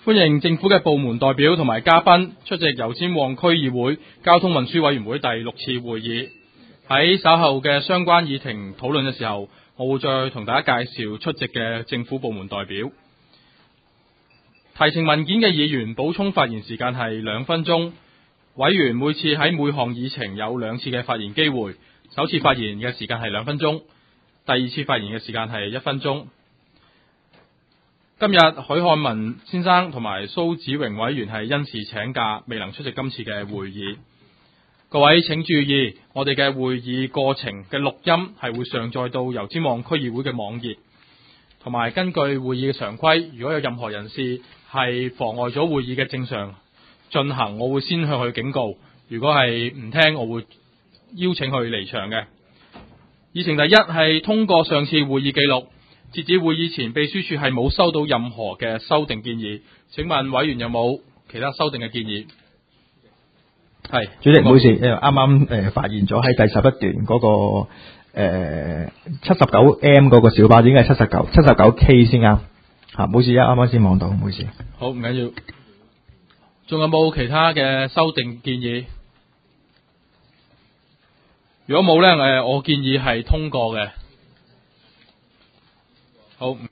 歡迎政府嘅部門代表同埋嘉賓出席油尖旺區議會交通運輸委員會第6次會議。喺稍後嘅相關議程討論嘅時候，我會再同大家介紹出席嘅政府部門代表。提呈文件嘅議員補充發言時間係2分鐘。委員每次喺每項議程有2次嘅發言機會，首次發言嘅時間係2分鐘，第二次發言嘅時間係1分鐘。今日許漢文先生同埋蘇子榮委員係因事請假，未能出席今次嘅會議。各位請注意，我哋嘅會議過程嘅錄音係會上載到油尖旺區議會嘅網頁，同埋根據會議嘅常規，如果有任何人士係妨礙咗會議嘅正常進行，我會先向佢警告。如果係唔聽，我會邀請佢離場嘅。議程第一係通過上次會議記錄。截止會議前，秘書處係冇收到任何嘅修訂建議。請問委員有冇其他修訂嘅建議？係主席，唔好意思，因為啱啱發現咗喺第11段嗰個79M 嗰個小巴應該係79 K 先啱嚇，唔好意思，啱啱先望到，唔好意思。 好，唔緊要。仲有冇其他嘅修訂建議？如果冇呢，我建議係通過嘅。好。